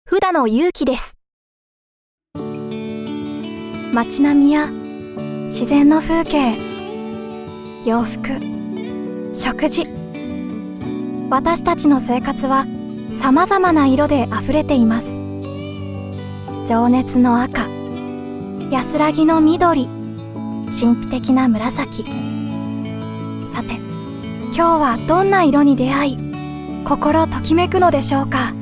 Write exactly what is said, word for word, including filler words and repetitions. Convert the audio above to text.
富田野裕樹です。街並みや自然の風景、洋服、食事、私たちの生活はさまざまな色であふれています。情熱の赤、安らぎの緑、神秘的な紫。さて、今日はどんな色に出会い、心ときめくのでしょうか。